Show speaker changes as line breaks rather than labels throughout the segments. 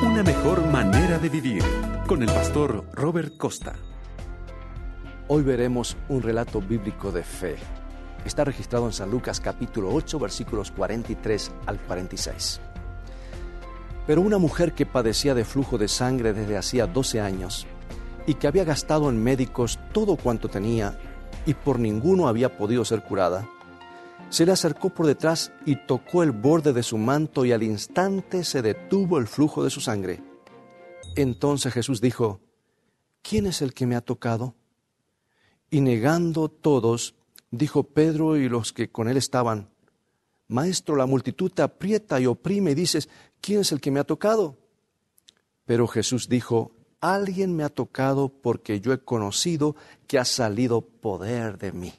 Una mejor manera de vivir, con el pastor Robert Costa.
Hoy veremos un relato bíblico de fe. Está registrado en San Lucas capítulo 8, versículos 43 al 46. Pero una mujer que padecía de flujo de sangre desde hacía 12 años y que había gastado en médicos todo cuanto tenía y por ninguno había podido ser curada, se le acercó por detrás y tocó el borde de su manto y al instante se detuvo el flujo de su sangre. Entonces Jesús dijo: ¿Quién es el que me ha tocado? Y negando todos, dijo Pedro y los que con él estaban: Maestro, la multitud te aprieta y oprime y dices: ¿quién es el que me ha tocado? Pero Jesús dijo: alguien me ha tocado porque yo he conocido que ha salido poder de mí.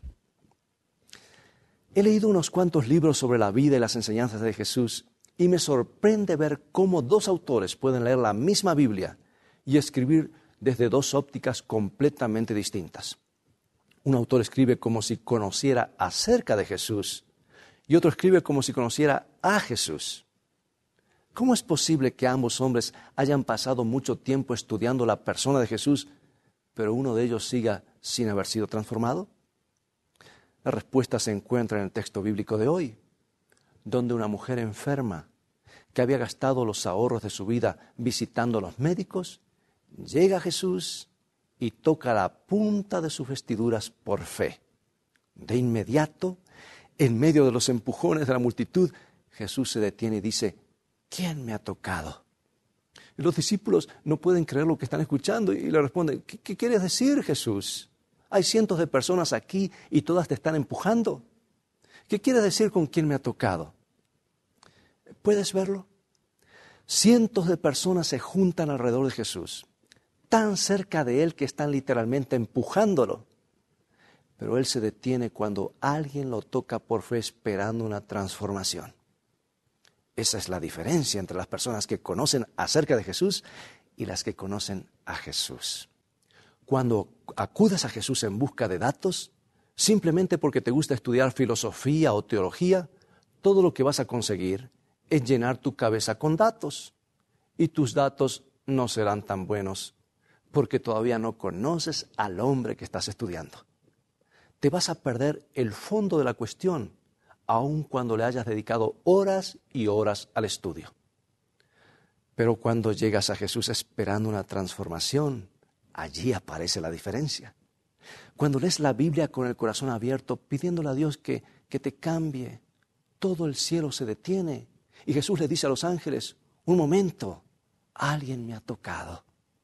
He leído unos cuantos libros sobre la vida y las enseñanzas de Jesús y me sorprende ver cómo dos autores pueden leer la misma Biblia y escribir desde dos ópticas completamente distintas. Un autor escribe como si conociera acerca de Jesús y otro escribe como si conociera a Jesús. ¿Cómo es posible que ambos hombres hayan pasado mucho tiempo estudiando la persona de Jesús, pero uno de ellos siga sin haber sido transformado? La respuesta se encuentra en el texto bíblico de hoy, donde una mujer enferma, que había gastado los ahorros de su vida visitando a los médicos, llega a Jesús y toca la punta de sus vestiduras por fe. De inmediato, en medio de los empujones de la multitud, Jesús se detiene y dice: ¿quién me ha tocado? Y los discípulos no pueden creer lo que están escuchando y le responden: ¿Qué quieres decir, Jesús? Hay cientos de personas aquí y todas te están empujando. ¿Qué quieres decir con quién me ha tocado? ¿Puedes verlo? Cientos de personas se juntan alrededor de Jesús, tan cerca de Él que están literalmente empujándolo. Pero Él se detiene cuando alguien lo toca por fe esperando una transformación. Esa es la diferencia entre las personas que conocen acerca de Jesús y las que conocen a Jesús. Cuando acudes a Jesús en busca de datos, simplemente porque te gusta estudiar filosofía o teología, todo lo que vas a conseguir es llenar tu cabeza con datos. Y tus datos no serán tan buenos porque todavía no conoces al hombre que estás estudiando. Te vas a perder el fondo de la cuestión, aun cuando le hayas dedicado horas y horas al estudio. Pero cuando llegas a Jesús esperando una transformación, allí aparece la diferencia. Cuando lees la Biblia con el corazón abierto, pidiéndole a Dios que te cambie, todo el cielo se detiene. Y Jesús le dice a los ángeles: un momento, alguien me ha tocado.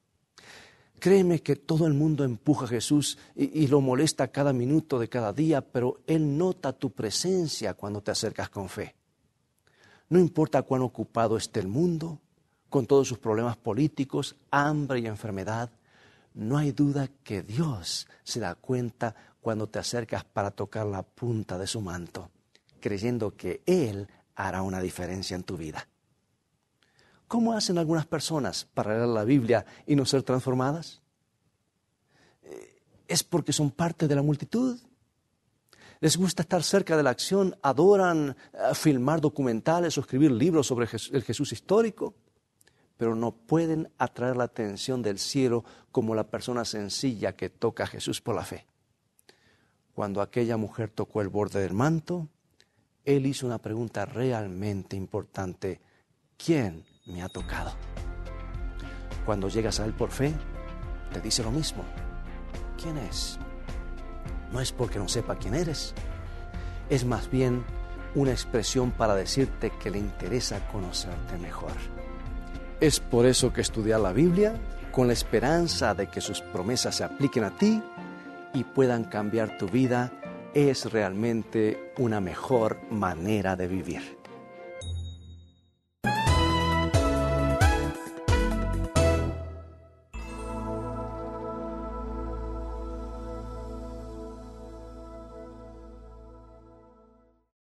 Créeme que todo el mundo empuja a Jesús y lo molesta cada minuto de cada día, pero Él nota tu presencia cuando te acercas con fe. No importa cuán ocupado esté el mundo, con todos sus problemas políticos, hambre y enfermedad, no hay duda que Dios se da cuenta cuando te acercas para tocar la punta de su manto, creyendo que Él hará una diferencia en tu vida. ¿Cómo hacen algunas personas para leer la Biblia y no ser transformadas? ¿Es porque son parte de la multitud? ¿Les gusta estar cerca de la acción? ¿Adoran filmar documentales o escribir libros sobre el Jesús histórico? Pero no pueden atraer la atención del cielo como la persona sencilla que toca a Jesús por la fe. Cuando aquella mujer tocó el borde del manto, Él hizo una pregunta realmente importante: ¿quién me ha tocado? Cuando llegas a Él por fe, te dice lo mismo: ¿quién es? No es porque no sepa quién eres, es más bien una expresión para decirte que le interesa conocerte mejor. Es por eso que estudiar la Biblia, con la esperanza de que sus promesas se apliquen a ti y puedan cambiar tu vida, es realmente una mejor manera de vivir.